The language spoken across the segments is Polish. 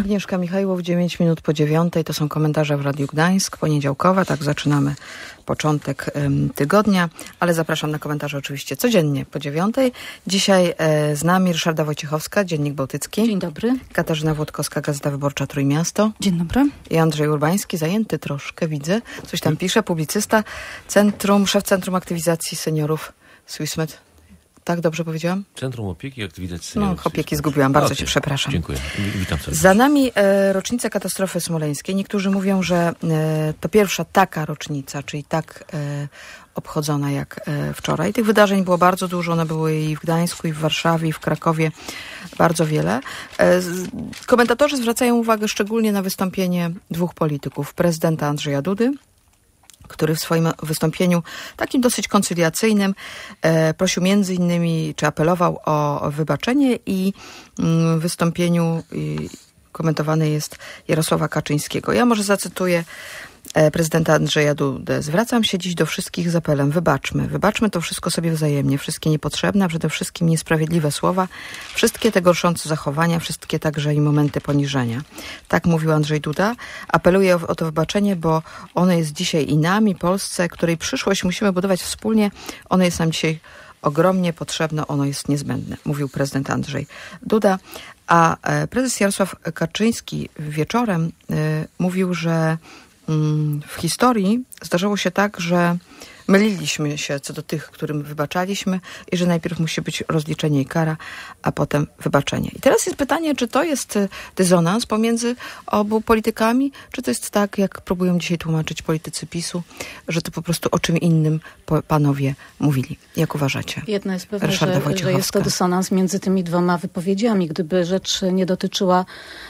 Agnieszka Michajłow, 9 minut po 9. To są komentarze w Radiu Gdańsk, poniedziałkowe. Tak zaczynamy początek tygodnia, ale zapraszam na komentarze oczywiście codziennie po 9. Dzisiaj z nami Ryszarda Wojciechowska, Dziennik Bałtycki. Dzień dobry. Katarzyna Włodkowska, Gazeta Wyborcza Trójmiasto. Dzień dobry. I Andrzej Urbański, zajęty troszkę, widzę. Coś tam pisze, publicysta, szef Centrum Aktywizacji Seniorów Swissmed. Tak, dobrze powiedziałam? Centrum Opieki i Aktywizacji Seniorów. No, opieki zgubiłam, bardzo cię przepraszam. Dziękuję. Witam serdecznie. Za nami rocznica katastrofy smoleńskiej. Niektórzy mówią, że to pierwsza taka rocznica, czyli tak obchodzona jak wczoraj. Tych wydarzeń było bardzo dużo. One były i w Gdańsku, i w Warszawie, i w Krakowie. Bardzo wiele. Komentatorzy zwracają uwagę szczególnie na wystąpienie dwóch polityków. Prezydenta Andrzeja Dudy, który w swoim wystąpieniu takim dosyć koncyliacyjnym prosił między innymi, czy apelował o wybaczenie, i w wystąpieniu komentowany jest Jarosława Kaczyńskiego. Ja może zacytuję prezydenta Andrzeja Dudę. Zwracam się dziś do wszystkich z apelem. Wybaczmy. Wybaczmy to wszystko sobie wzajemnie. Wszystkie niepotrzebne, a przede wszystkim niesprawiedliwe słowa, wszystkie te gorszące zachowania, wszystkie także i momenty poniżenia. Tak mówił Andrzej Duda. Apeluję o to wybaczenie, bo ono jest dzisiaj i nami, Polsce, której przyszłość musimy budować wspólnie. Ono jest nam dzisiaj ogromnie potrzebne, ono jest niezbędne, mówił prezydent Andrzej Duda. A prezes Jarosław Kaczyński wieczorem mówił, że w historii zdarzało się tak, że myliliśmy się co do tych, którym wybaczaliśmy, i że najpierw musi być rozliczenie i kara, a potem wybaczenie. I teraz jest pytanie, czy to jest dysonans pomiędzy obu politykami, czy to jest tak, jak próbują dzisiaj tłumaczyć politycy PiS-u, że to po prostu o czym innym panowie mówili. Jak uważacie? Jedno jest pewne, że jest to dysonans między tymi dwoma wypowiedziami. Gdyby rzecz nie dotyczyła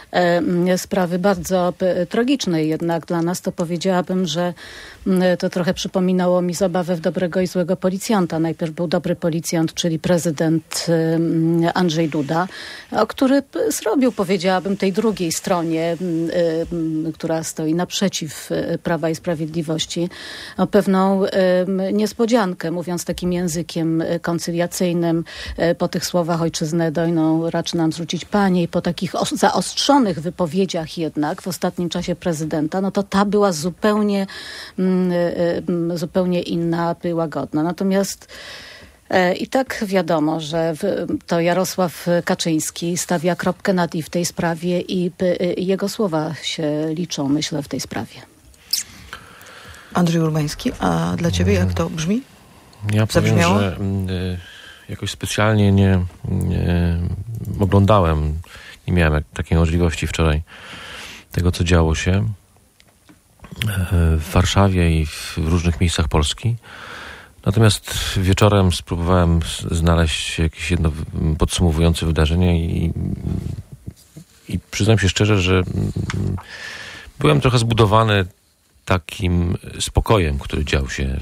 sprawy bardzo tragicznej jednak dla nas, to powiedziałabym, że to trochę przypominało mi zabawę w dobrego i złego policjanta. Najpierw był dobry policjant, czyli prezydent Andrzej Duda, który zrobił, powiedziałabym, tej drugiej stronie, która stoi naprzeciw Prawa i Sprawiedliwości, pewną niespodziankę, mówiąc takim językiem koncyliacyjnym. Po tych słowach ojczyznę dojną raczy nam zwrócić Panie, i po takich zaostrzonych wypowiedziach jednak w ostatnim czasie prezydenta, no to ta była zupełnie inna, łagodna. Natomiast i tak wiadomo, że to Jarosław Kaczyński stawia kropkę nad i w tej sprawie, i jego słowa się liczą, myślę, w tej sprawie. Andrzej Urbański, a dla ciebie jak to brzmi? Ja powiem, że jakoś specjalnie nie oglądałem, nie miałem takiej możliwości wczoraj tego, co działo się w Warszawie i w różnych miejscach Polski. Natomiast wieczorem spróbowałem znaleźć jakieś jedno podsumowujące wydarzenie i przyznam się szczerze, że byłem trochę zbudowany takim spokojem, który dział się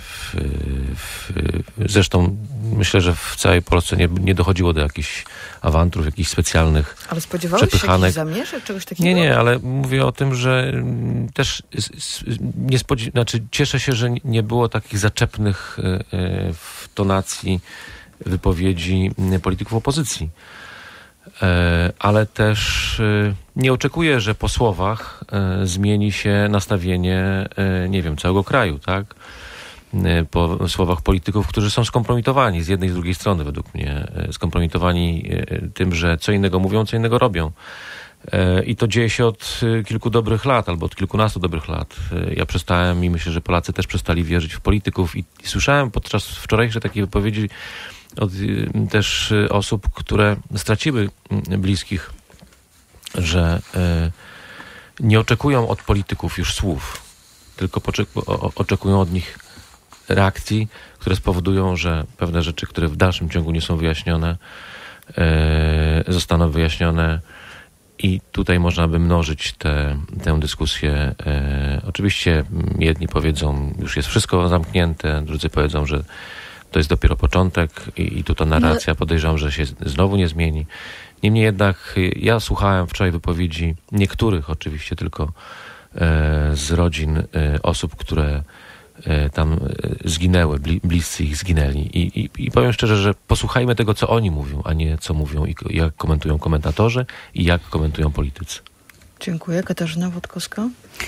zresztą myślę, że w całej Polsce nie dochodziło do jakichś awantur, jakichś specjalnych ale spodziewałeś przepychanek. się jakichś zamieszek, czegoś takiego? Nie, ale mówię o tym, że też cieszę się, że nie było takich zaczepnych w tonacji wypowiedzi polityków opozycji. Ale też nie oczekuję, że po słowach zmieni się nastawienie, nie wiem, całego kraju, tak? Po słowach polityków, którzy są skompromitowani z jednej i z drugiej strony, według mnie. Skompromitowani tym, że co innego mówią, co innego robią. I to dzieje się od kilku dobrych lat, albo od kilkunastu dobrych lat. Ja przestałem, i myślę, że Polacy też przestali wierzyć w polityków, i słyszałem podczas wczorajszej takiej wypowiedzi od też osób, które straciły bliskich, że nie oczekują od polityków już słów, tylko oczekują od nich reakcji, które spowodują, że pewne rzeczy, które w dalszym ciągu nie są wyjaśnione, zostaną wyjaśnione, i tutaj można by mnożyć tę dyskusję. Oczywiście jedni powiedzą, już jest wszystko zamknięte, drudzy powiedzą, że to jest dopiero początek i tu ta narracja, podejrzewam, że się znowu nie zmieni. Niemniej jednak ja słuchałem wczoraj wypowiedzi niektórych, oczywiście tylko z rodzin osób, które tam zginęły, bliscy ich zginęli. I powiem szczerze, że posłuchajmy tego, co oni mówią, a nie co mówią i jak komentują komentatorzy i jak komentują politycy. Dziękuję. Katarzyna Wodkowska.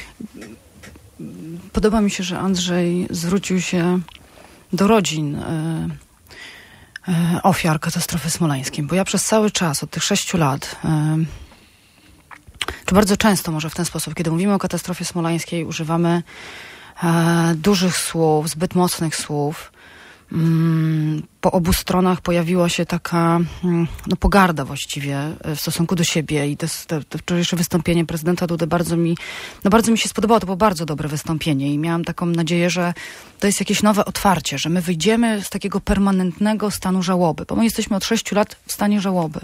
Podoba mi się, że Andrzej zwrócił się do rodzin ofiar katastrofy smoleńskiej, bo ja przez cały czas, od tych 6 lat, czy bardzo często może w ten sposób, kiedy mówimy o katastrofie smoleńskiej, używamy dużych słów, zbyt mocnych słów. Po obu stronach pojawiła się taka pogarda właściwie w stosunku do siebie i to wczorajsze wystąpienie prezydenta Dudy bardzo mi się spodobało. To było bardzo dobre wystąpienie i miałam taką nadzieję, że to jest jakieś nowe otwarcie, że my wyjdziemy z takiego permanentnego stanu żałoby, bo my jesteśmy od 6 lat w stanie żałoby.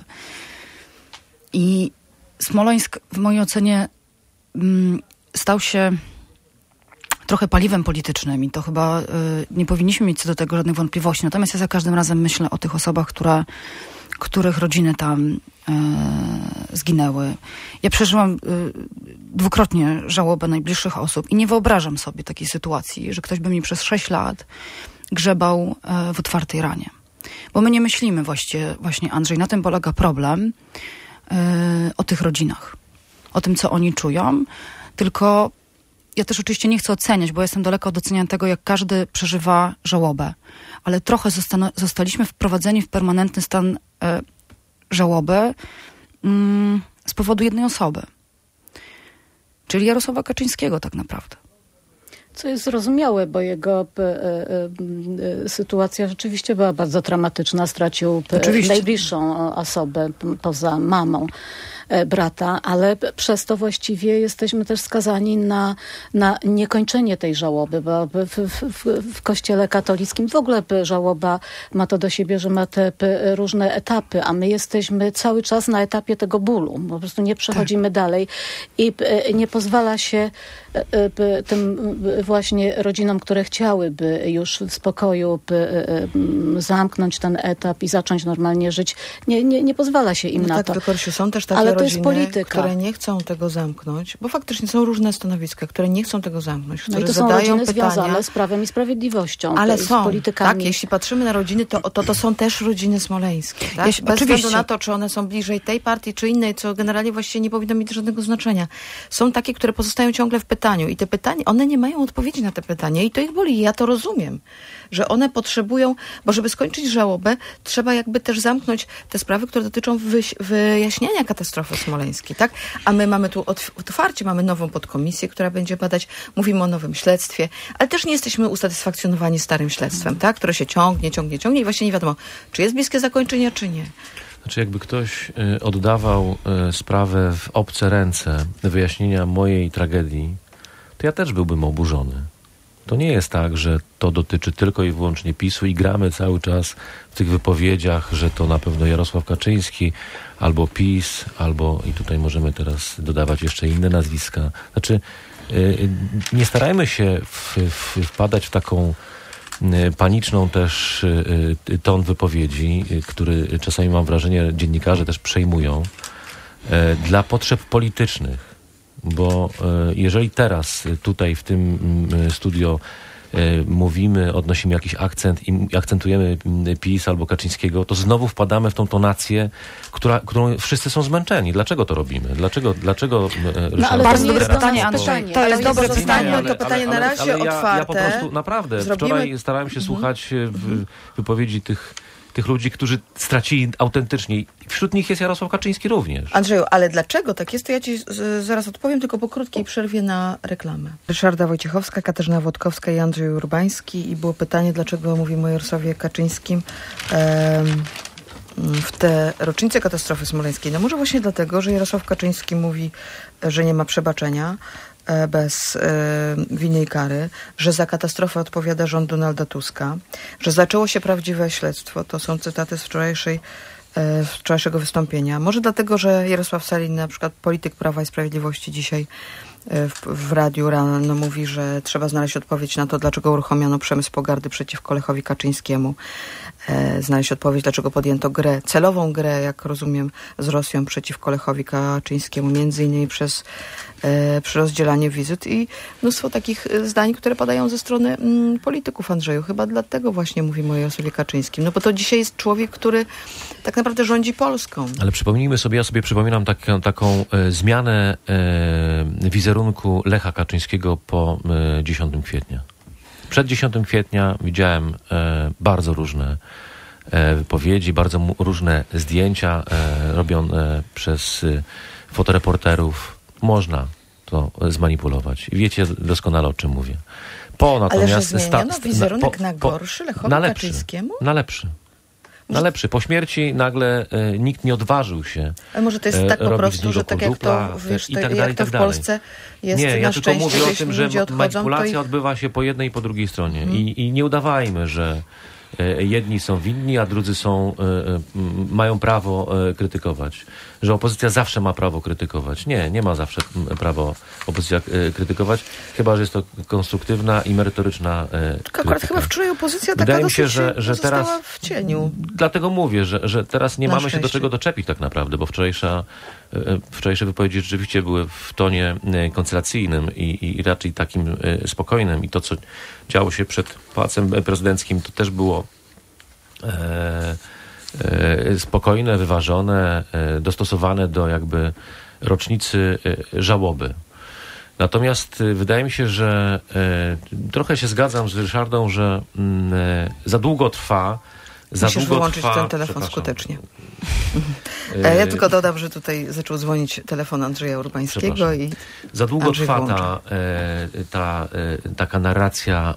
I Smoleńsk w mojej ocenie stał się trochę paliwem politycznym i to chyba nie powinniśmy mieć co do tego żadnych wątpliwości. Natomiast ja za każdym razem myślę o tych osobach, których rodziny tam zginęły. Ja przeżyłam dwukrotnie żałobę najbliższych osób i nie wyobrażam sobie takiej sytuacji, że ktoś by mi przez 6 lat grzebał w otwartej ranie. Bo my nie myślimy właśnie, Andrzej, na tym polega problem, o tych rodzinach. O tym, co oni czują, tylko ja też oczywiście nie chcę oceniać, bo jestem daleko od oceniania tego, jak każdy przeżywa żałobę. Ale trochę zostaliśmy wprowadzeni w permanentny stan żałoby z powodu jednej osoby. Czyli Jarosława Kaczyńskiego tak naprawdę. Co jest zrozumiałe, bo jego sytuacja rzeczywiście była bardzo dramatyczna. Stracił najbliższą osobę poza mamą brata, ale przez to właściwie jesteśmy też skazani na niekończenie tej żałoby, bo w Kościele katolickim w ogóle żałoba ma to do siebie, że ma te różne etapy, a my jesteśmy cały czas na etapie tego bólu. Po prostu nie przechodzimy dalej i nie pozwala się tym właśnie rodzinom, które chciałyby już w spokoju zamknąć ten etap i zacząć normalnie żyć, nie pozwala się im na to. Tak, Korsiu, są też takie rodziny, które nie chcą tego zamknąć, bo faktycznie są różne stanowiska, które nie chcą tego zamknąć, które to są rodziny związane z Prawem i Sprawiedliwością, ale z są, politykami. tak, jeśli patrzymy na rodziny, to są też rodziny smoleńskie, tak? Bez względu na to, czy one są bliżej tej partii, czy innej, co generalnie właściwie nie powinno mieć żadnego znaczenia. Są takie, które pozostają ciągle w pytaniu i te pytania, one nie mają odpowiedzi na te pytania i to ich boli. Ja to rozumiem, że one potrzebują, bo żeby skończyć żałobę, trzeba jakby też zamknąć te sprawy, które dotyczą wyjaśniania katastrofy smoleńskiej, tak? A my mamy tu otwarcie, mamy nową podkomisję, która będzie badać, mówimy o nowym śledztwie, ale też nie jesteśmy usatysfakcjonowani starym śledztwem, tak? Które się ciągnie i właśnie nie wiadomo, czy jest bliskie zakończenie, czy nie. Znaczy, jakby ktoś oddawał sprawę w obce ręce wyjaśnienia mojej tragedii, to ja też byłbym oburzony. To nie jest tak, że to dotyczy tylko i wyłącznie PiS-u i gramy cały czas w tych wypowiedziach, że to na pewno Jarosław Kaczyński, albo PiS, albo i tutaj możemy teraz dodawać jeszcze inne nazwiska. Znaczy, nie starajmy się wpadać w taką paniczną też ton wypowiedzi, który czasami mam wrażenie dziennikarze też przejmują dla potrzeb politycznych. Bo jeżeli teraz tutaj w tym studio mówimy, odnosimy jakiś akcent i akcentujemy PiS albo Kaczyńskiego, to znowu wpadamy w tą tonację, którą wszyscy są zmęczeni. Dlaczego to robimy? Dlaczego ale bardzo dobre pytanie, Andrzej. To jest dobre pytanie. To pytanie na razie otwarte. Ja po prostu naprawdę wczoraj starałem się słuchać wypowiedzi tych ludzi, którzy stracili autentycznie. Wśród nich jest Jarosław Kaczyński również. Andrzeju, ale dlaczego tak jest, to ja ci zaraz odpowiem, tylko po krótkiej przerwie na reklamę. Ryszarda Wojciechowska, Katarzyna Wodkowska i Andrzej Urbański. I było pytanie, dlaczego mówimy o Jarosławie Kaczyńskim w te rocznicę katastrofy smoleńskiej. No może właśnie dlatego, że Jarosław Kaczyński mówi, że nie ma przebaczenia bez winy i kary, że za katastrofę odpowiada rząd Donalda Tuska, że zaczęło się prawdziwe śledztwo. To są cytaty z wczorajszego wystąpienia. Może dlatego, że Jarosław Sellin, na przykład polityk Prawa i Sprawiedliwości dzisiaj w radiu rano mówi, że trzeba znaleźć odpowiedź na to, dlaczego uruchomiono przemysł pogardy przeciwko Lechowi Kaczyńskiemu. Znaleźć odpowiedź, dlaczego podjęto celową grę, jak rozumiem, z Rosją przeciwko Lechowi Kaczyńskiemu, między innymi przy rozdzielaniu wizyt i mnóstwo takich zdań, które padają ze strony polityków, Andrzeju. Chyba dlatego właśnie mówimy o Jarosławie Kaczyńskim. No bo to dzisiaj jest człowiek, który tak naprawdę rządzi Polską. Ale przypomnijmy sobie, ja sobie przypominam taką zmianę wizerunku Lecha Kaczyńskiego po 10 kwietnia. Przed 10 kwietnia widziałem bardzo różne wypowiedzi, bardzo różne zdjęcia robione przez fotoreporterów. Można to zmanipulować. I wiecie doskonale, o czym mówię. Ale że zmieniono wizerunek na gorszy Lechowi Kaczyńskiemu? Na lepszy. Po śmierci nagle nikt nie odważył się. Ale może to jest tak po prostu, że tak jak to, wiesz, jak to w Polsce jest nie, na ja szczęście, tylko mówię o tym, że odchodzą, manipulacja odbywa się po jednej i po drugiej stronie. I nie udawajmy, że jedni są winni, a drudzy mają prawo krytykować. Że opozycja zawsze ma prawo krytykować. Nie ma zawsze prawo opozycja krytykować, chyba że jest to konstruktywna i merytoryczna krytyka. Akurat chyba wczoraj opozycja taka wydaje mi się, że teraz w cieniu. Dlatego mówię, że teraz nie mamy się do czego doczepić tak naprawdę, bo wczorajsze wypowiedzi rzeczywiście były w tonie koncylacyjnym i raczej takim spokojnym. I to, co działo się przed Pałacem Prezydenckim, to też było spokojne, wyważone, dostosowane do jakby rocznicy żałoby. Natomiast wydaje mi się, że trochę się zgadzam z Ryszardą, że za długo trwa. Musisz wyłączyć ten telefon skutecznie. Ja tylko dodam, że tutaj zaczął dzwonić telefon Andrzeja Urbańskiego i za długo Andrzej trwa taka narracja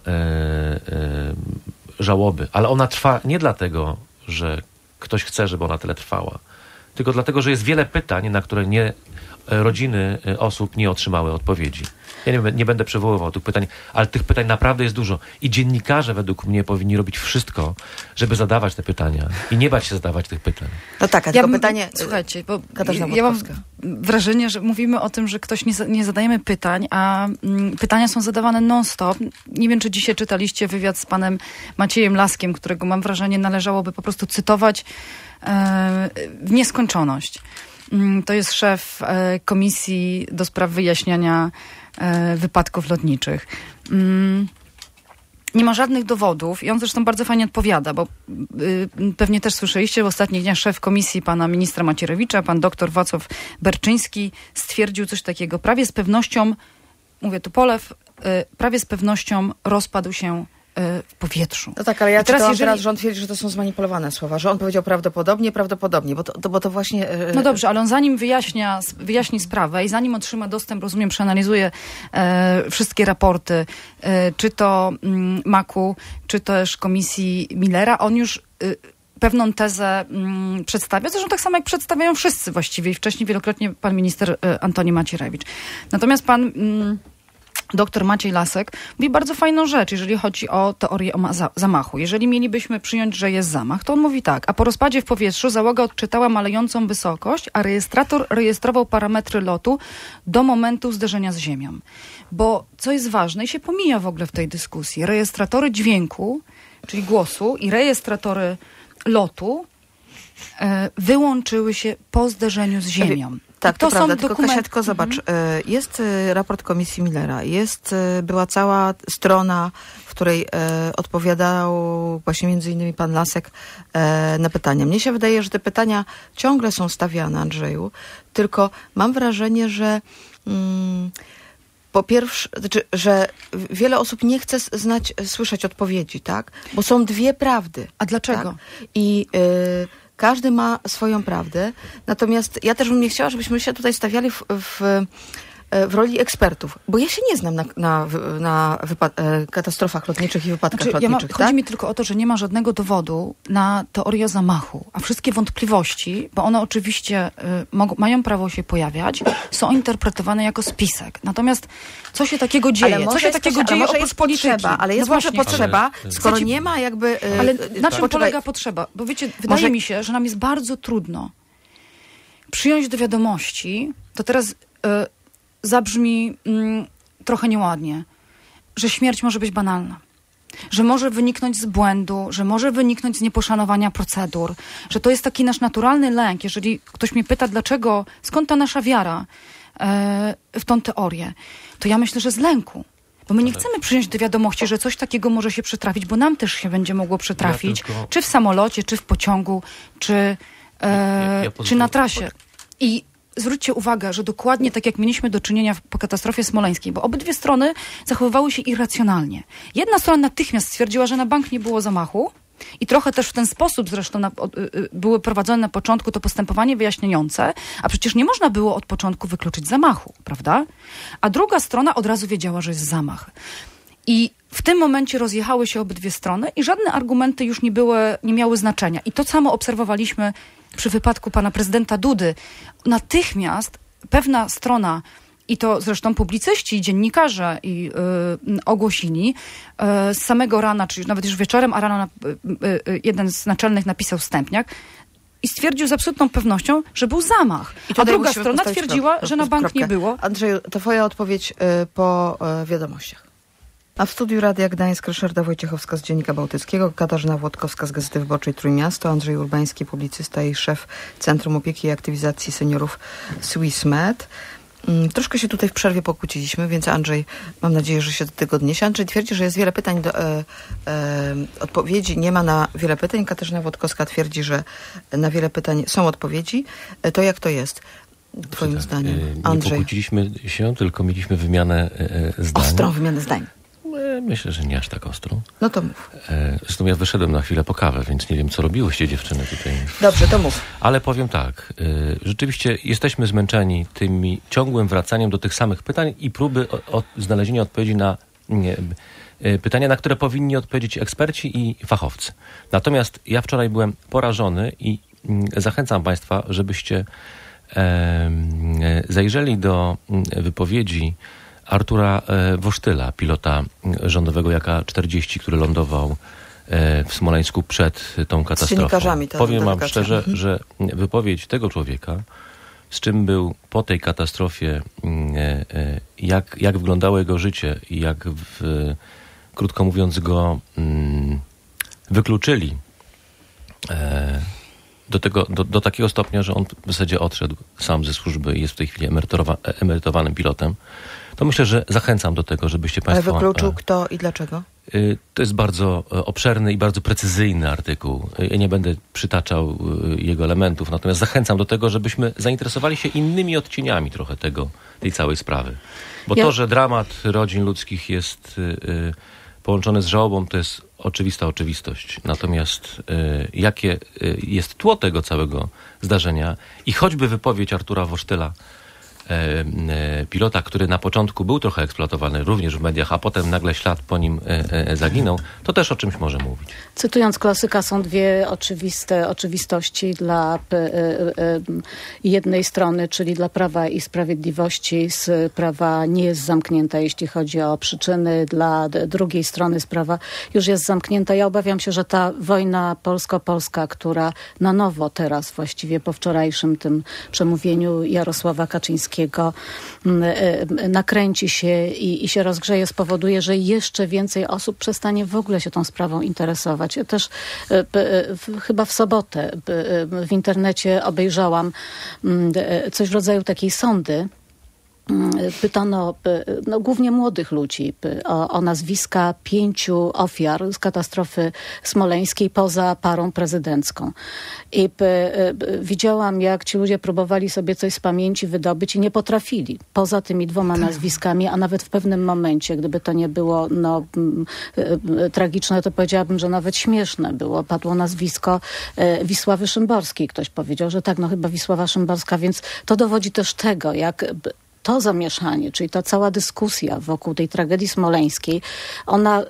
żałoby, ale ona trwa nie dlatego, że ktoś chce, żeby ona tyle trwała, tylko dlatego, że jest wiele pytań, na które rodziny osób nie otrzymały odpowiedzi. Ja nie będę przywoływał tych pytań, ale tych pytań naprawdę jest dużo. I dziennikarze według mnie powinni robić wszystko, żeby zadawać te pytania i nie bać się zadawać tych pytań. No tak, a tylko pytanie... Słuchajcie, bo ja mam wrażenie, że mówimy o tym, że ktoś nie zadajemy pytań, a pytania są zadawane non-stop. Nie wiem, czy dzisiaj czytaliście wywiad z panem Maciejem Laskiem, którego mam wrażenie należałoby po prostu cytować w nieskończoność. To jest szef Komisji do spraw wyjaśniania wypadków lotniczych. Nie ma żadnych dowodów i on zresztą bardzo fajnie odpowiada, bo pewnie też słyszeliście w ostatnich dniach szef komisji pana ministra Macierewicza, pan doktor Wacław Berczyński stwierdził coś takiego. Prawie z pewnością, mówię tu Polew, prawie z pewnością rozpadł się w powietrzu. No tak, ale ja teraz rząd twierdzi, że to są zmanipulowane słowa, że on powiedział prawdopodobnie, bo to właśnie... No dobrze, ale on zanim wyjaśni sprawę i zanim otrzyma dostęp, rozumiem, przeanalizuje wszystkie raporty, czy to MAK-u, czy też komisji Millera, on już pewną tezę przedstawia, zresztą tak samo jak przedstawiają wszyscy właściwie i wcześniej wielokrotnie pan minister Antoni Macierewicz. Natomiast pan... Doktor Maciej Lasek mówi bardzo fajną rzecz, jeżeli chodzi o teorię zamachu. Jeżeli mielibyśmy przyjąć, że jest zamach, to on mówi tak, a po rozpadzie w powietrzu załoga odczytała malejącą wysokość, a rejestrator rejestrował parametry lotu do momentu zderzenia z ziemią. Bo co jest ważne i się pomija w ogóle w tej dyskusji, rejestratory dźwięku, czyli głosu i rejestratory lotu wyłączyły się po zderzeniu z ziemią. Tak, to prawda, tylko Kasia, tylko zobacz, jest raport komisji Millera, była cała strona, w której odpowiadał właśnie między innymi pan Lasek na pytania. Mnie się wydaje, że te pytania ciągle są stawiane, Andrzeju, tylko mam wrażenie, że po pierwsze, że wiele osób nie chce słyszeć odpowiedzi, tak? Bo są dwie prawdy. A dlaczego? Tak? I każdy ma swoją prawdę, natomiast ja też bym nie chciała, żebyśmy się tutaj stawiali w roli ekspertów, bo ja się nie znam na katastrofach lotniczych i wypadkach lotniczych. Chodzi mi tylko o to, że nie ma żadnego dowodu na teorię zamachu, a wszystkie wątpliwości, bo one oczywiście mają prawo się pojawiać, są interpretowane jako spisek. Natomiast co się takiego dzieje? Co się takiego dzieje oprócz polityki? Ale jest może potrzeba, skoro nie ma jakby... Ale na czym polega potrzeba? Bo wiecie, wydaje mi się, że nam jest bardzo trudno przyjąć do wiadomości, to teraz... zabrzmi trochę nieładnie, że śmierć może być banalna. Że może wyniknąć z błędu, że może wyniknąć z nieposzanowania procedur, że to jest taki nasz naturalny lęk. Jeżeli ktoś mnie pyta, skąd ta nasza wiara w tą teorię, to ja myślę, że z lęku. Bo my nie chcemy przyjąć do wiadomości, że coś takiego może się przytrafić, bo nam też się będzie mogło przytrafić, czy w samolocie, czy w pociągu, czy na trasie. I zwróćcie uwagę, że dokładnie tak jak mieliśmy do czynienia po katastrofie smoleńskiej, bo obydwie strony zachowywały się irracjonalnie. Jedna strona natychmiast stwierdziła, że na bank nie było zamachu i trochę też w ten sposób zresztą były prowadzone na początku to postępowanie wyjaśniające, a przecież nie można było od początku wykluczyć zamachu, prawda? A druga strona od razu wiedziała, że jest zamach. I w tym momencie rozjechały się obydwie strony i żadne argumenty już nie miały znaczenia. I to samo obserwowaliśmy przy wypadku pana prezydenta Dudy. Natychmiast pewna strona, i to zresztą publicyści, dziennikarze ogłosili z samego rana, czyli nawet już wieczorem, a rano jeden z naczelnych napisał Stępniak i stwierdził z absolutną pewnością, że był zamach. A druga strona twierdziła, że na bank nie było. Andrzeju, to twoja odpowiedź po wiadomościach. A w studiu Radia Gdańsk Ryszarda Wojciechowska z Dziennika Bałtyckiego, Katarzyna Włodkowska z Gazety Wyborczej Trójmiasto, Andrzej Urbański, publicysta i szef Centrum Opieki i Aktywizacji Seniorów SwissMed. Troszkę się tutaj w przerwie pokłóciliśmy, więc Andrzej, mam nadzieję, że się do tego odniesie. Andrzej twierdzi, że jest wiele pytań, odpowiedzi nie ma na wiele pytań. Katarzyna Włodkowska twierdzi, że na wiele pytań są odpowiedzi. To jak to jest? Twoim zdaniem, Andrzej? Nie pokłóciliśmy się, tylko mieliśmy wymianę zdań. Ostrą wymianę zdań. Myślę, że nie aż tak ostrą. No to mów. Zresztą ja wyszedłem na chwilę po kawę, więc nie wiem, co robiłyście dziewczyny tutaj. Dobrze, to mów. Ale powiem tak. Rzeczywiście jesteśmy zmęczeni tym ciągłym wracaniem do tych samych pytań i próby znalezienia odpowiedzi na pytania, na które powinni odpowiedzieć eksperci i fachowcy. Natomiast ja wczoraj byłem porażony i zachęcam Państwa, żebyście zajrzeli do wypowiedzi Artura Wosztyla, pilota rządowego JAK-40, który lądował w Smoleńsku przed tą katastrofą. Z dziennikarzami. Powiem wam szczerze, że wypowiedź tego człowieka, z czym był po tej katastrofie, jak wyglądało jego życie i jak, krótko mówiąc, go wykluczyli do takiego stopnia, że on w zasadzie odszedł sam ze służby i jest w tej chwili emerytowanym pilotem, to myślę, że zachęcam do tego, żebyście Państwo... Ale wykluczył kto i dlaczego? To jest bardzo obszerny i bardzo precyzyjny artykuł. Ja nie będę przytaczał jego elementów, natomiast zachęcam do tego, żebyśmy zainteresowali się innymi odcieniami trochę tej całej sprawy. Bo to, że dramat rodzin ludzkich jest połączony z żałobą, to jest oczywista oczywistość. Natomiast jakie jest tło tego całego zdarzenia i choćby wypowiedź Artura Wosztyla, pilota, który na początku był trochę eksploatowany również w mediach, a potem nagle ślad po nim zaginął, to też o czymś może mówić. Cytując klasyka, są dwie oczywiste oczywistości dla jednej strony, czyli dla Prawa i Sprawiedliwości. Sprawa nie jest zamknięta, jeśli chodzi o przyczyny. Dla drugiej strony sprawa już jest zamknięta. Ja obawiam się, że ta wojna polsko-polska, która na nowo teraz, właściwie po wczorajszym tym przemówieniu Jarosława Kaczyńskiego, nakręci się i się rozgrzeje, spowoduje, że jeszcze więcej osób przestanie w ogóle się tą sprawą interesować. Ja też chyba w sobotę w internecie obejrzałam coś w rodzaju takiej sondy. Pytano głównie młodych ludzi o nazwiska 5 ofiar z katastrofy smoleńskiej poza parą prezydencką. I widziałam, jak ci ludzie próbowali sobie coś z pamięci wydobyć i nie potrafili. Poza tymi 2 nazwiskami, a nawet w pewnym momencie, gdyby to nie było tragiczne, to powiedziałabym, że nawet śmieszne było. Padło nazwisko Wisławy Szymborskiej. Ktoś powiedział, że tak, chyba Wisława Szymborska, więc to dowodzi też tego, jak to zamieszanie, czyli ta cała dyskusja wokół tej tragedii smoleńskiej, ona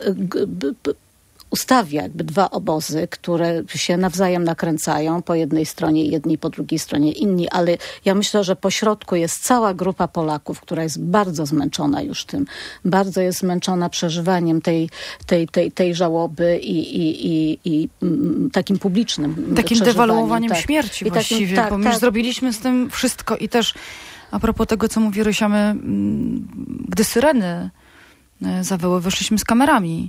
ustawia jakby 2 obozy, które się nawzajem nakręcają, po jednej stronie jedni, po drugiej stronie inni, ale ja myślę, że po środku jest cała grupa Polaków, która jest bardzo zmęczona już tym, bardzo jest zmęczona przeżywaniem tej żałoby i takim publicznym takim dewaluowaniem śmierci właściwie, bo my już zrobiliśmy z tym wszystko i też A propos tego, co mówi Rysia, my, gdy syreny zawyły, wyszliśmy z kamerami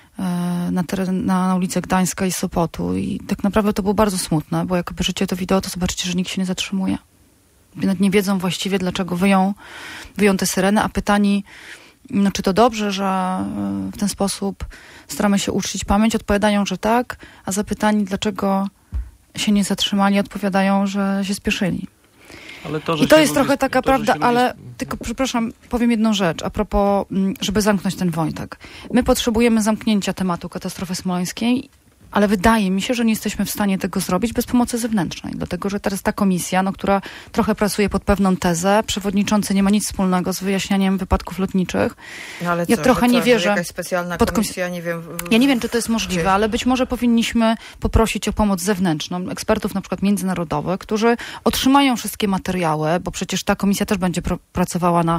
na ulicę Gdańska i Sopotu i tak naprawdę to było bardzo smutne, bo jak obejrzycie to wideo, to zobaczycie, że nikt się nie zatrzymuje. Nawet nie wiedzą właściwie, dlaczego wyją te syreny, a pytani, no czy to dobrze, że w ten sposób staramy się uczcić pamięć, odpowiadają, że tak, a zapytani, dlaczego się nie zatrzymali, odpowiadają, że się spieszyli. Ale to, i to jest trochę taka prawda, ale tylko, przepraszam, powiem jedną rzecz a propos, żeby zamknąć ten wątek. My potrzebujemy zamknięcia tematu katastrofy smoleńskiej, ale wydaje mi się, że nie jesteśmy w stanie tego zrobić bez pomocy zewnętrznej. Dlatego, że teraz ta komisja, która trochę pracuje pod pewną tezę, przewodniczący nie ma nic wspólnego z wyjaśnianiem wypadków lotniczych. No ale ja trochę nie wierzę. Jakaś specjalna komisja, nie wiem. Ja nie wiem, czy to jest możliwe, ale być może powinniśmy poprosić o pomoc zewnętrzną, ekspertów na przykład międzynarodowych, którzy otrzymają wszystkie materiały, bo przecież ta komisja też będzie pracowała na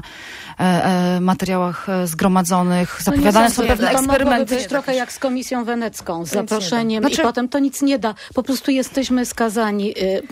materiałach zgromadzonych. Zapowiadane są pewne eksperymenty. To mogłoby być trochę jak z Komisją Wenecką, z zaproszeniem i potem to nic nie da. Po prostu jesteśmy skazani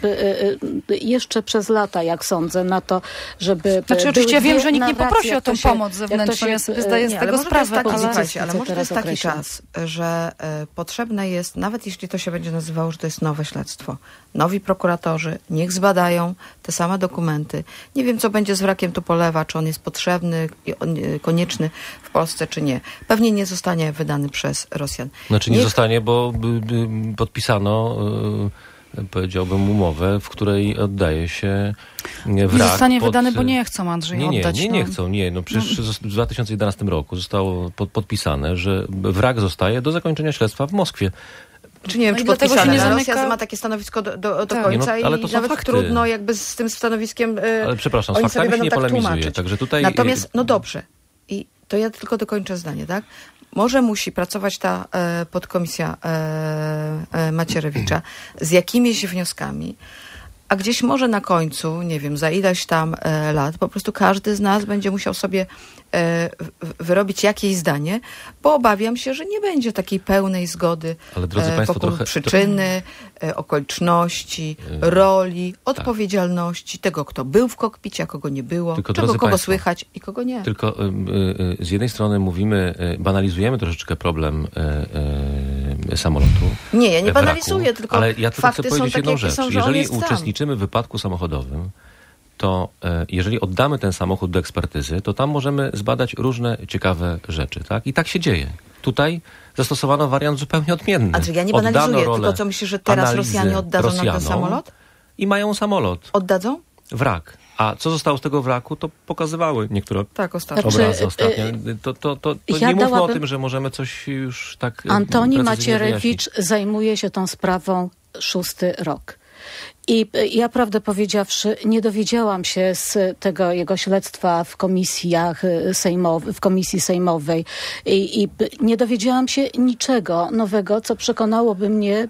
jeszcze przez lata, jak sądzę, na to, żeby... oczywiście wiem, że nikt nie poprosi o tą pomoc zewnętrzną. Ja sobie zdaję z tego sprawę. Ale może to jest taki czas, że potrzebne jest, nawet jeśli to się będzie nazywało, że to jest nowe śledztwo, nowi prokuratorzy, niech zbadają te same dokumenty. Nie wiem, co będzie z wrakiem Tupolewa, czy on jest potrzebny, konieczny w Polsce, czy nie. Pewnie nie zostanie wydany przez Rosjan. Znaczy nie zostanie, bo podpisano, powiedziałbym, umowę, w której oddaje się wrak. Nie zostanie wydany, bo nie chcą, Andrzej, oddać. Nie chcą. No przecież w 2011 roku zostało podpisane, że wrak zostaje do zakończenia śledztwa w Moskwie. Czy nie wiem, czy podpisane. Rosja ma takie stanowisko do końca ale to i nawet fakty. Trudno jakby z tym stanowiskiem ale przepraszam, z faktami się nie polemizuje. Także tutaj... Natomiast, no dobrze. I to ja tylko dokończę zdanie, tak? Może musi pracować ta podkomisja Macierewicza z jakimiś wnioskami, a gdzieś może na końcu, nie wiem, za ileś tam lat, po prostu każdy z nas będzie musiał sobie wyrobić jakieś zdanie, bo obawiam się, że nie będzie takiej pełnej zgody wokół przyczyny, okoliczności, roli, odpowiedzialności, tego, kto był w kokpicie, a kogo nie było, kogo słychać i kogo nie. Tylko z jednej strony mówimy, banalizujemy troszeczkę problem samolotu. Nie, ja nie banalizuję, tylko ale ja tylko chcę powiedzieć jedną rzecz. Jeżeli uczestniczymy w wypadku samochodowym, to jeżeli oddamy ten samochód do ekspertyzy, to tam możemy zbadać różne ciekawe rzeczy, tak? I tak się dzieje. Tutaj zastosowano wariant zupełnie odmienny. Andrzej, ja nie banalizuję, tylko co myślisz, że teraz Rosjanie oddadzą nam ten samolot? I mają samolot. Oddadzą? Wrak. A co zostało z tego wraku, to pokazywały niektóre ostatnio. obrazy ostatnio. To ja nie mówmy o tym, że możemy coś już tak Antoni Macierewicz zajmuje się tą sprawą 6. rok. I ja, prawdę powiedziawszy, nie dowiedziałam się z tego jego śledztwa w komisjach w komisji sejmowej i nie dowiedziałam się niczego nowego, co przekonałoby mnie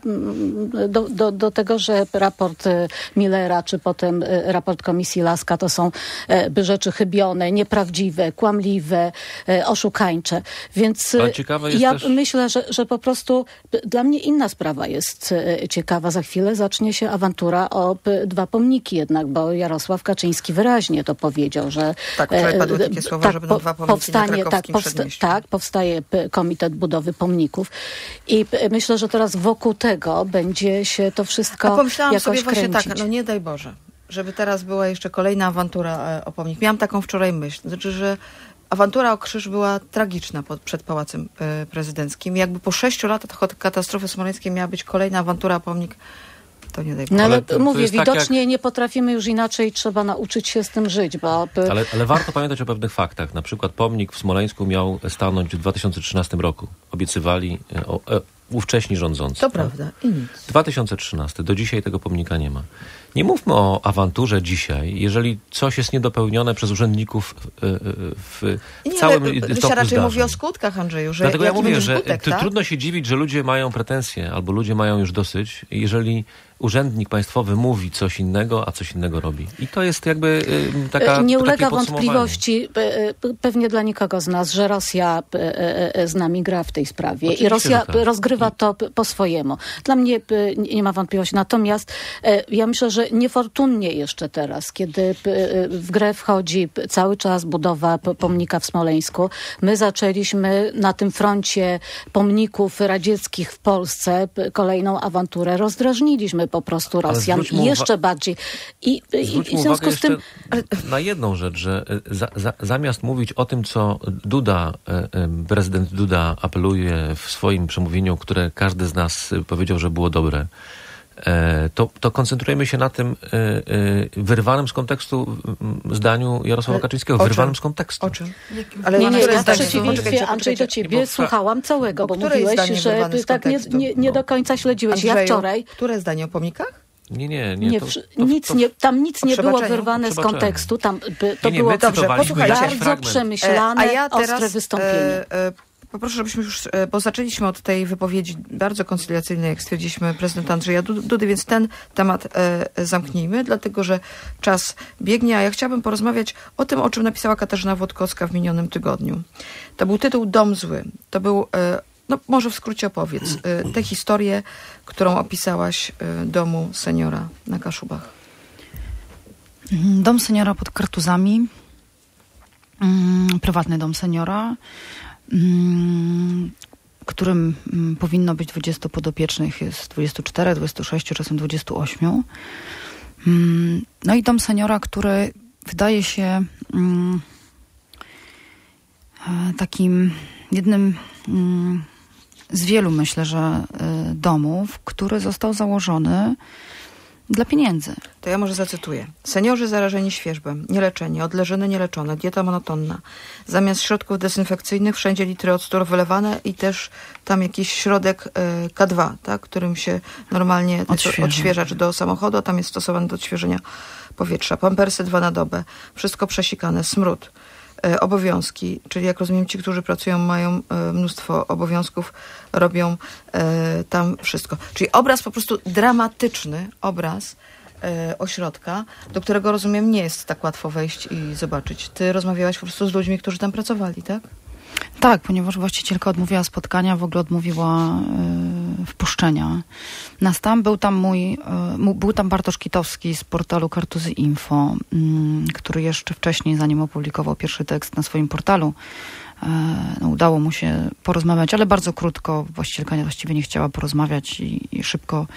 do tego, że raport Millera, czy potem raport komisji Laska to są rzeczy chybione, nieprawdziwe, kłamliwe, oszukańcze. Więc ja myślę, że po prostu dla mnie inna sprawa jest ciekawa. Za chwilę zacznie się awantura o 2 pomniki jednak, bo Jarosław Kaczyński wyraźnie to powiedział, że... Tak, wczoraj padły takie słowa, że będą 2 pomniki na Krakowskim Przedmieściu. Tak, powstaje Komitet Budowy Pomników i myślę, że teraz wokół tego będzie się to wszystko jakoś pomyślałam sobie właśnie kręcić. tak, no nie daj Boże, żeby teraz była jeszcze kolejna awantura o pomnik. Miałam taką wczoraj myśl, znaczy, że awantura o krzyż była tragiczna przed Pałacem Prezydenckim. Jakby po 6 latach od katastrofy smoleńskiej miała być kolejna awantura o pomnik, to nie daj Boże. No ale mówię, widocznie nie potrafimy już inaczej, trzeba nauczyć się z tym żyć, bo... Ale warto pamiętać o pewnych faktach. Na przykład pomnik w Smoleńsku miał stanąć w 2013 roku. Obiecywali ówcześni rządzący. To prawda. I nic. 2013. Do dzisiaj tego pomnika nie ma. Nie mówmy o awanturze dzisiaj, jeżeli coś jest niedopełnione przez urzędników w całym toku się raczej zdarzeń. mówi o skutkach, Andrzeju. Że dlatego ja mówię, że skutek, tak? trudno się dziwić, że ludzie mają pretensje albo ludzie mają już dosyć, jeżeli urzędnik państwowy mówi coś innego, a coś innego robi. I to jest jakby nie ulega wątpliwości pewnie dla nikogo z nas, że Rosja z nami gra w tej sprawie. Oczywiście, i Rosja rozgrywa to po swojemu. Dla mnie nie ma wątpliwości. Natomiast ja myślę, że niefortunnie jeszcze teraz, kiedy w grę wchodzi cały czas budowa pomnika w Smoleńsku. My zaczęliśmy na tym froncie pomników radzieckich w Polsce kolejną awanturę. Rozdrażniliśmy po prostu Rosjan jeszcze bardziej. I w związku z tym... na jedną rzecz, że zamiast mówić o tym, co prezydent Duda apeluje w swoim przemówieniu, które każdy z nas powiedział, że było dobre, to koncentrujemy się na tym wyrwanym z kontekstu zdaniu Jarosława Kaczyńskiego. Wyrwanym z kontekstu. O czym? Ale ja w przeciwieństwie, Andrzej, do ciebie słuchałam całego, bo mówiłeś, że tak nie do końca śledziłeś. Andrzeju, ja wczoraj... Które zdanie o pomnikach? Nie. Tam nic nie było wyrwane z kontekstu. Tam to było dobrze, bardzo przemyślane, ostre wystąpienie. Poproszę, żebyśmy już, bo zaczęliśmy od tej wypowiedzi bardzo koncyliacyjnej, jak stwierdziliśmy, prezydenta Andrzeja Dudy, więc ten temat zamknijmy, dlatego że czas biegnie, a ja chciałabym porozmawiać o tym, o czym napisała Katarzyna Włodkowska w minionym tygodniu. To był tytuł Dom zły. To był, może w skrócie opowiedz, tę historię, którą opisałaś domu seniora na Kaszubach. Dom seniora pod Kartuzami, prywatny dom seniora, którym powinno być 20 podopiecznych, jest 24, 26, czasem 28. No i dom seniora, który wydaje się takim jednym z wielu, myślę, że domów, który został założony dla pieniędzy. To ja może zacytuję. Seniorzy zarażeni świerzbem, nieleczeni, odleżone, nieleczone, dieta monotonna. Zamiast środków dezynfekcyjnych wszędzie litry octur wylewane i też tam jakiś środek K2, tak, którym się normalnie odświeżacz do samochodu, a tam jest stosowany do odświeżenia powietrza. Pampersy 2 na dobę. Wszystko przesikane. Smród. Obowiązki, czyli jak rozumiem, ci, którzy pracują, mają mnóstwo obowiązków, robią tam wszystko. Czyli obraz po prostu dramatyczny, obraz ośrodka, do którego, rozumiem, nie jest tak łatwo wejść i zobaczyć. Ty rozmawiałaś po prostu z ludźmi, którzy tam pracowali, tak? Tak, ponieważ właścicielka odmówiła spotkania, w ogóle odmówiła wpuszczenia nas tam. Był tam Bartosz Kitowski z portalu Kartuzy Info, który jeszcze wcześniej, zanim opublikował pierwszy tekst na swoim portalu, udało mu się porozmawiać, ale bardzo krótko. Właścicielka właściwie nie chciała porozmawiać i szybko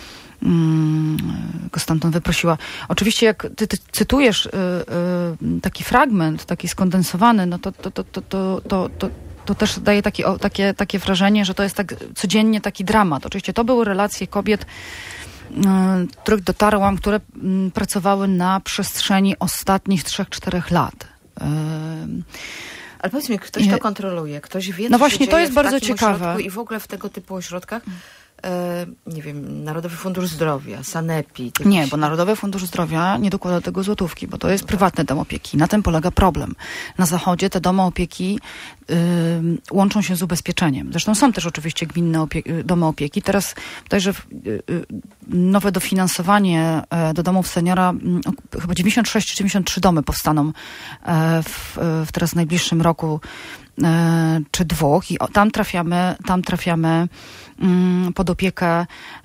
go stamtąd wyprosiła. Oczywiście jak ty cytujesz taki fragment, taki skondensowany, no to też daje takie wrażenie, że to jest tak codziennie taki dramat. Oczywiście to były relacje kobiet, których dotarłam, które pracowały na przestrzeni ostatnich 3-4 lat. Ale powiedz mi, ktoś to kontroluje? Ktoś wie, no właśnie, to jest bardzo ciekawe. I w ogóle w tego typu ośrodkach? Nie wiem, Narodowy Fundusz Zdrowia, Sanepid. Nie, bo Narodowy Fundusz Zdrowia nie dokłada do tego złotówki, bo to jest prywatny dom opieki. Na tym polega problem. Na Zachodzie te domy opieki łączą się z ubezpieczeniem. Zresztą są też oczywiście gminne domy opieki. Teraz bodajże nowe dofinansowanie do domów seniora, chyba 96 czy 93 domy powstaną w teraz najbliższym roku czy 2 i tam trafiamy pod opiekę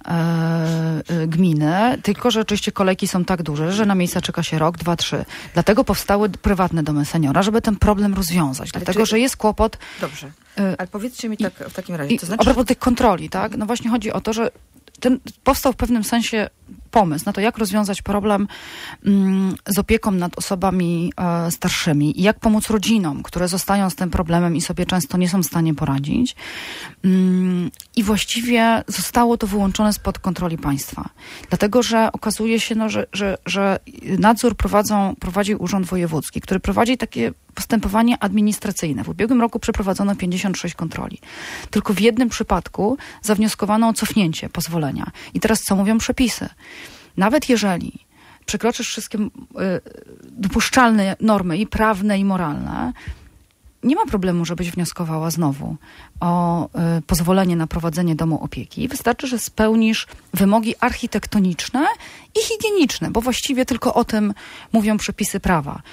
gminy, tylko że oczywiście kolejki są tak duże, że na miejsca czeka się rok, 2, 3. Dlatego powstały prywatne domy seniora, żeby ten problem rozwiązać. Dlatego, że jest kłopot. Dobrze, ale powiedzcie mi tak w takim razie. To znaczy, a propos tych kontroli, tak? No właśnie chodzi o to, że powstał w pewnym sensie pomysł na to, jak rozwiązać problem z opieką nad osobami starszymi i jak pomóc rodzinom, które zostają z tym problemem i sobie często nie są w stanie poradzić. I właściwie zostało to wyłączone spod kontroli państwa. Dlatego, że okazuje się, że nadzór prowadzi Urząd Wojewódzki, który prowadzi takie postępowanie administracyjne. W ubiegłym roku przeprowadzono 56 kontroli. Tylko w jednym przypadku zawnioskowano o cofnięcie pozwolenia. I teraz co mówią przepisy? Nawet jeżeli przekroczysz wszystkie dopuszczalne normy i prawne, i moralne, nie ma problemu, żebyś wnioskowała znowu o pozwolenie na prowadzenie domu opieki. Wystarczy, że spełnisz wymogi architektoniczne i higieniczne, bo właściwie tylko o tym mówią przepisy prawa.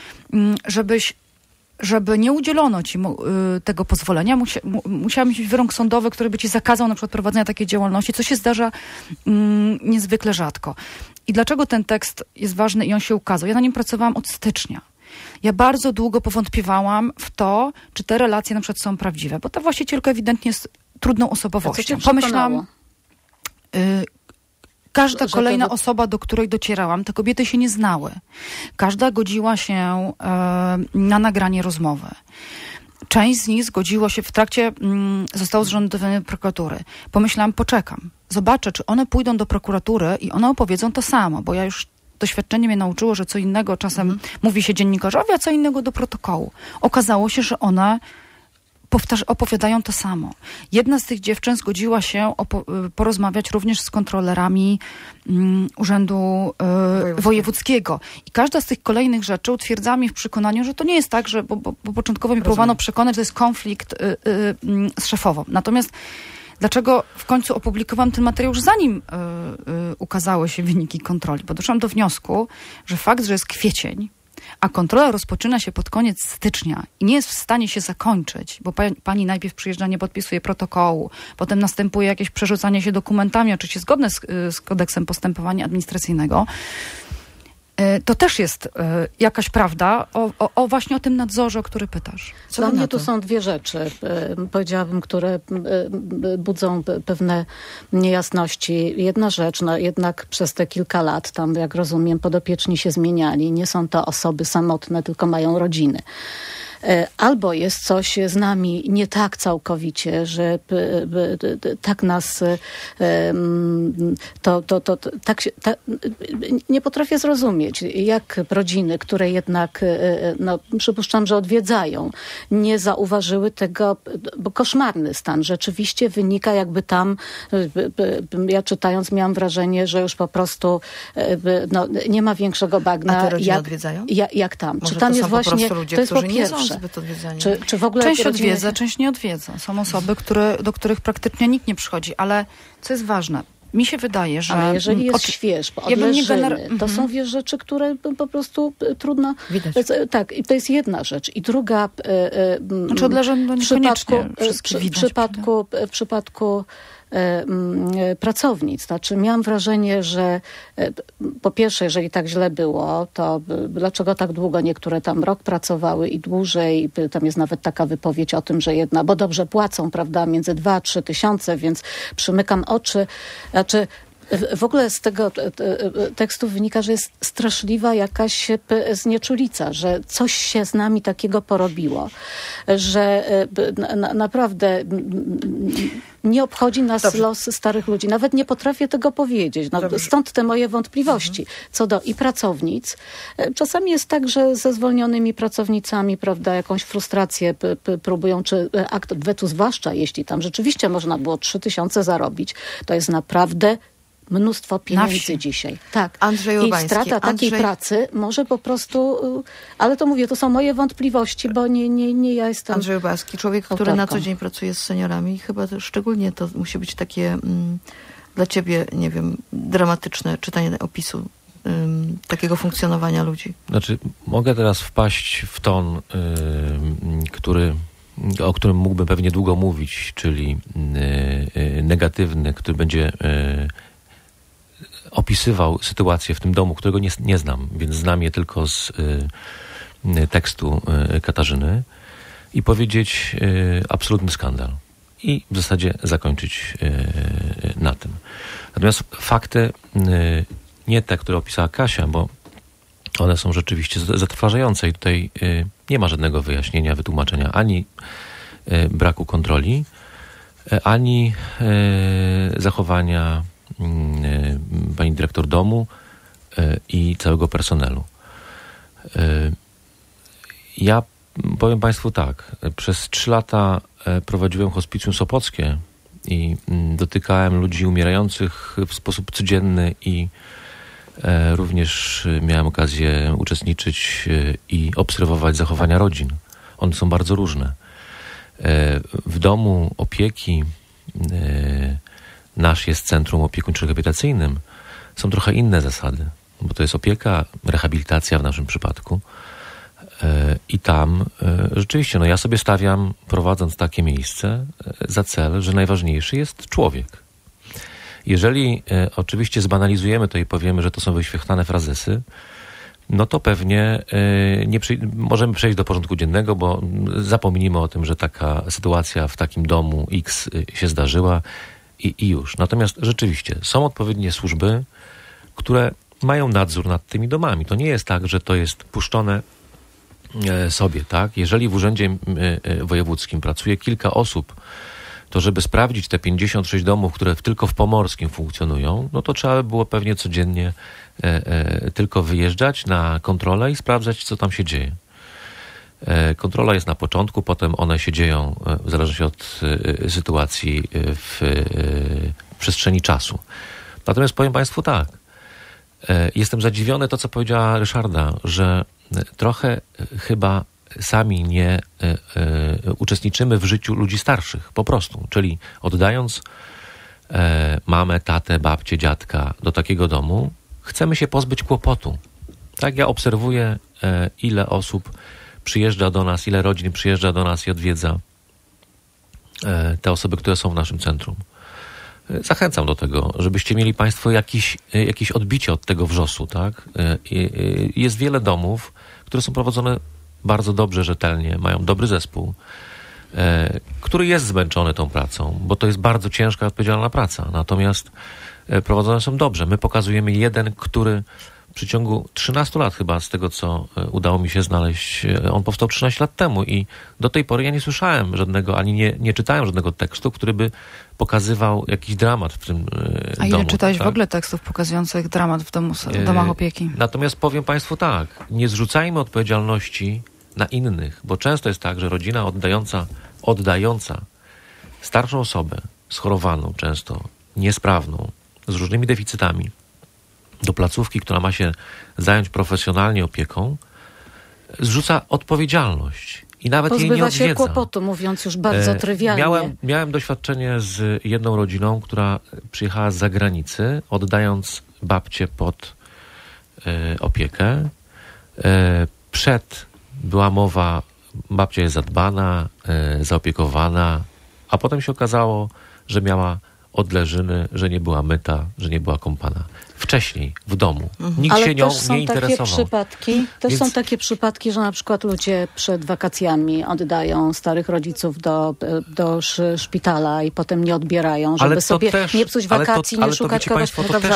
Żeby nie udzielono ci tego pozwolenia, musiał mieć wyrok sądowy, który by ci zakazał na przykład prowadzenia takiej działalności, co się zdarza niezwykle rzadko. I dlaczego ten tekst jest ważny i on się ukazał? Ja na nim pracowałam od stycznia. Ja bardzo długo powątpiewałam w to, czy te relacje na przykład są prawdziwe, bo ta właścicielka ewidentnie jest trudną osobowością. Pomyślałam, każda kolejna osoba, do której docierałam, te kobiety się nie znały. Każda godziła się na nagranie rozmowy. Część z nich zgodziło się, w trakcie zostało zrządzone prokuratury. Pomyślałam, poczekam, zobaczę, czy one pójdą do prokuratury i one opowiedzą to samo, bo ja już doświadczenie mnie nauczyło, że co innego czasem mówi się dziennikarzowi, a co innego do protokołu. Okazało się, że one opowiadają to samo. Jedna z tych dziewczyn zgodziła się porozmawiać również z kontrolerami Urzędu Wojewódzkiego. I każda z tych kolejnych rzeczy utwierdza mnie w przekonaniu, że to nie jest tak, że bo początkowo mi próbowano przekonać, że to jest konflikt z szefową. Natomiast dlaczego w końcu opublikowałam ten materiał już zanim ukazały się wyniki kontroli? Bo doszłam do wniosku, że fakt, że jest kwiecień, a kontrola rozpoczyna się pod koniec stycznia i nie jest w stanie się zakończyć, bo pani najpierw przyjeżdża, nie podpisuje protokołu, potem następuje jakieś przerzucanie się dokumentami, oczywiście zgodne z kodeksem postępowania administracyjnego, to też jest jakaś prawda właśnie o tym nadzorze, o który pytasz. Dla mnie tu są dwie rzeczy, powiedziałabym, które budzą pewne niejasności. Jedna rzecz, no jednak przez te kilka lat, tam jak rozumiem, podopieczni się zmieniali. Nie są to osoby samotne, tylko mają rodziny. Albo jest coś z nami nie tak całkowicie, że tak nas nie potrafię zrozumieć, jak rodziny, które jednak przypuszczam, że odwiedzają, nie zauważyły tego, bo koszmarny stan rzeczywiście wynika jakby tam, ja czytając miałam wrażenie, że już po prostu nie ma większego bagna. A te rodziny odwiedzają? Jak tam. Może czy tam to jest są właśnie, po prostu ludzie, to jest którzy po nie pierwsze. są zbyt odwiedzani. Czy w ogóle część odwiedza, część nie odwiedza. Są osoby, do których praktycznie nikt nie przychodzi, ale co jest ważne, mi się wydaje, że... Ale jeżeli jest śwież, odleżyny, to są rzeczy, które po prostu trudno... Widać. Tak, i to jest jedna rzecz. I druga... Znaczy odleżyny niekoniecznie w przypadku pracownic. Znaczy miałam wrażenie, że po pierwsze, jeżeli tak źle było, to dlaczego tak długo niektóre tam rok pracowały i dłużej. Tam jest nawet taka wypowiedź o tym, że jedna, bo dobrze płacą, prawda, między 2-3 tysiące, więc przymykam oczy. Znaczy w ogóle z tego tekstu wynika, że jest straszliwa jakaś znieczulica, że coś się z nami takiego porobiło, że naprawdę nie obchodzi nas los starych ludzi. Nawet nie potrafię tego powiedzieć. Stąd te moje wątpliwości. Co do i pracownic. Czasami jest tak, że ze zwolnionymi pracownicami, prawda, jakąś frustrację próbują, czy akt odwetu, zwłaszcza jeśli tam rzeczywiście można było 3000 zarobić, to jest naprawdę mnóstwo pieniędzy dzisiaj. Tak. Andrzej Urbański. I strata takiej pracy może po prostu... Ale to mówię, to są moje wątpliwości, bo nie ja jestem... Andrzej Urbański, człowiek, który na co dzień pracuje z seniorami i chyba to szczególnie to musi być takie dla ciebie, nie wiem, dramatyczne czytanie opisu takiego funkcjonowania ludzi. Znaczy, mogę teraz wpaść w ton, o którym mógłbym pewnie długo mówić, czyli negatywny, który będzie opisywał sytuację w tym domu, którego nie znam, więc znam je tylko z tekstu Katarzyny i powiedzieć absolutny skandal. I w zasadzie zakończyć na tym. Natomiast fakty, nie te, które opisała Kasia, bo one są rzeczywiście zatrważające i tutaj nie ma żadnego wyjaśnienia, wytłumaczenia ani braku kontroli, ani zachowania pani dyrektor domu i całego personelu. Ja powiem Państwu tak, przez 3 lata prowadziłem hospicjum sopockie i dotykałem ludzi umierających w sposób codzienny i również miałem okazję uczestniczyć i obserwować zachowania rodzin. One są bardzo różne. W domu opieki, nasz jest centrum opiekuńczo-rehabilitacyjnym, są trochę inne zasady, bo to jest opieka, rehabilitacja w naszym przypadku. I tam rzeczywiście, ja sobie stawiam, prowadząc takie miejsce, za cel, że najważniejszy jest człowiek. Jeżeli oczywiście zbanalizujemy to i powiemy, że to są wyświechtane frazesy, no to pewnie możemy przejść do porządku dziennego, bo zapomnimy o tym, że taka sytuacja w takim domu X się zdarzyła i już. Natomiast rzeczywiście są odpowiednie służby, które mają nadzór nad tymi domami. To nie jest tak, że to jest puszczone sobie, tak? Jeżeli w Urzędzie Wojewódzkim pracuje kilka osób, to żeby sprawdzić te 56 domów, które tylko w Pomorskim funkcjonują, no to trzeba by było pewnie codziennie tylko wyjeżdżać na kontrolę i sprawdzać, co tam się dzieje. Kontrola jest na początku, potem one się dzieją w zależności od sytuacji w przestrzeni czasu. Natomiast powiem Państwu tak, jestem zadziwiony to, co powiedziała Ryszarda, że trochę chyba sami nie uczestniczymy w życiu ludzi starszych, po prostu. Czyli oddając mamę, tatę, babcię, dziadka do takiego domu, chcemy się pozbyć kłopotu. Tak, ja obserwuję, ile osób przyjeżdża do nas, ile rodzin przyjeżdża do nas i odwiedza te osoby, które są w naszym centrum. Zachęcam do tego, żebyście mieli Państwo jakieś odbicie od tego wrzosu, tak? Jest wiele domów, które są prowadzone bardzo dobrze, rzetelnie, mają dobry zespół, który jest zmęczony tą pracą, bo to jest bardzo ciężka i odpowiedzialna praca. Natomiast prowadzone są dobrze. My pokazujemy jeden, który w przeciągu 13 lat chyba, z tego co udało mi się znaleźć, on powstał 13 lat temu i do tej pory ja nie słyszałem żadnego, ani nie czytałem żadnego tekstu, który by pokazywał jakiś dramat w tym domu. A ile czytałeś w ogóle tekstów pokazujących dramat w domach opieki? Natomiast powiem Państwu tak, nie zrzucajmy odpowiedzialności na innych, bo często jest tak, że rodzina oddająca starszą osobę, schorowaną często, niesprawną, z różnymi deficytami, do placówki, która ma się zająć profesjonalnie opieką, zrzuca odpowiedzialność i nawet jej nie odwiedza. Pozbywa się kłopotu, mówiąc już bardzo trywialnie. Miałem doświadczenie z jedną rodziną, która przyjechała z zagranicy, oddając babcię pod opiekę. Była mowa, babcia jest zadbana, zaopiekowana, a potem się okazało, że miała odleżyny, że nie była myta, że nie była kąpana. Wcześniej, w domu. Nikt się nią nie interesował. Są takie przypadki, że na przykład ludzie przed wakacjami oddają starych rodziców do szpitala i potem nie odbierają, żeby sobie nie psuć wakacji, nie szukać kogoś.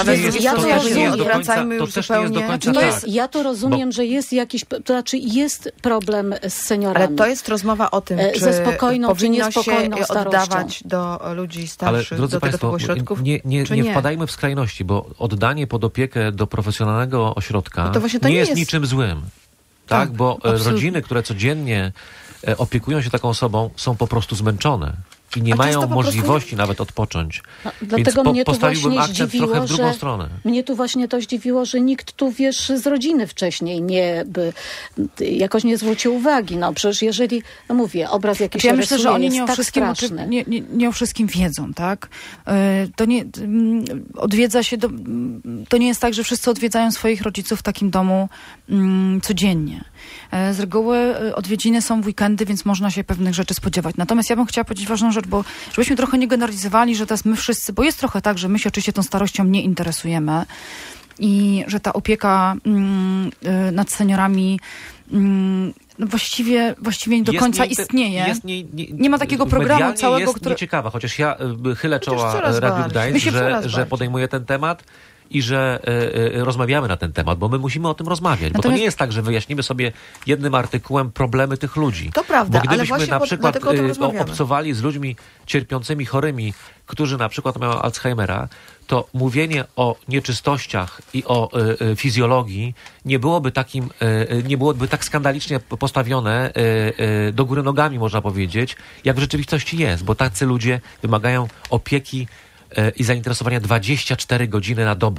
Ja to rozumiem, że jest jakiś, to znaczy jest problem z seniorami. Ale to jest rozmowa o tym, czy ze spokojną, czy niespokojną się oddawać do ludzi starszych, do tego typu ośrodków, nie wpadajmy w skrajności, bo oddanie pod opiekę do profesjonalnego ośrodka to nie jest niczym złym. Tak? Bo rodziny, które codziennie opiekują się taką osobą, są po prostu zmęczone i nie mają możliwości nawet odpocząć. Dlatego mnie tu właśnie zdziwiło, trochę w drugą stronę. Mnie tu właśnie to zdziwiło, że nikt tu, z rodziny wcześniej jakoś nie zwrócił uwagi. No przecież jeżeli, mówię, obraz jakiś ja myślę, że oni nie o wszystkim wiedzą, tak? To nie odwiedza się, to nie jest tak, że wszyscy odwiedzają swoich rodziców w takim domu codziennie. Z reguły odwiedziny są w weekendy, więc można się pewnych rzeczy spodziewać. Natomiast ja bym chciała powiedzieć ważną rzecz, bo żebyśmy trochę nie generalizowali, że teraz my wszyscy, bo jest trochę tak, że my się oczywiście tą starością nie interesujemy i że ta opieka nad seniorami właściwie nie do końca istnieje. Nie ma takiego programu całego, jest nieciekawa, chociaż ja chylę czoła Radiu Gdańsk, że podejmuje ten temat i że rozmawiamy na ten temat, bo my musimy o tym rozmawiać. Bo to nie jest tak, że wyjaśnimy sobie jednym artykułem problemy tych ludzi. To prawda, bo gdybyśmy na przykład obcowali z ludźmi cierpiącymi, chorymi, którzy na przykład mają Alzheimera, to mówienie o nieczystościach i o fizjologii nie byłoby tak skandalicznie postawione do góry nogami, można powiedzieć, jak w rzeczywistości jest, bo tacy ludzie wymagają opieki i zainteresowania 24 godziny na dobę.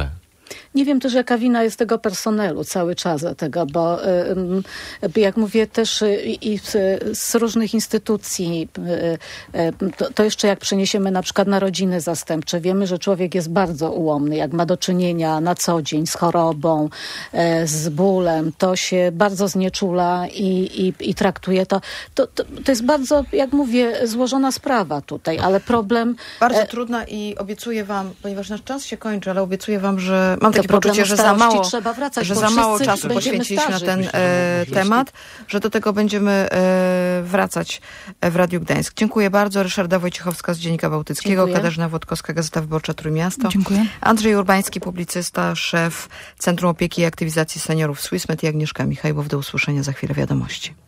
Nie wiem też, jaka wina jest tego personelu cały czas tego, bo jak mówię też i z różnych instytucji, to jeszcze jak przeniesiemy na przykład na rodziny zastępcze, wiemy, że człowiek jest bardzo ułomny, jak ma do czynienia na co dzień z chorobą, z bólem, to się bardzo znieczula i traktuje to. To jest bardzo, jak mówię, złożona sprawa tutaj, ale problem... Bardzo trudna i obiecuję wam, ponieważ nasz czas się kończy, ale obiecuję wam, że mam takie poczucie, że za mało, trzeba wracać, że za mało czasu poświęciliśmy na ten temat, że do tego będziemy wracać w Radiu Gdańsk. Dziękuję bardzo. Ryszarda Wojciechowska z Dziennika Bałtyckiego, Dziękuję. Katarzyna Wodkowska, Gazeta Wyborcza Trójmiasto. Dziękuję. Andrzej Urbański, publicysta, szef Centrum Opieki i Aktywizacji Seniorów Swissmed i Agnieszka Michajłow. Do usłyszenia za chwilę wiadomości.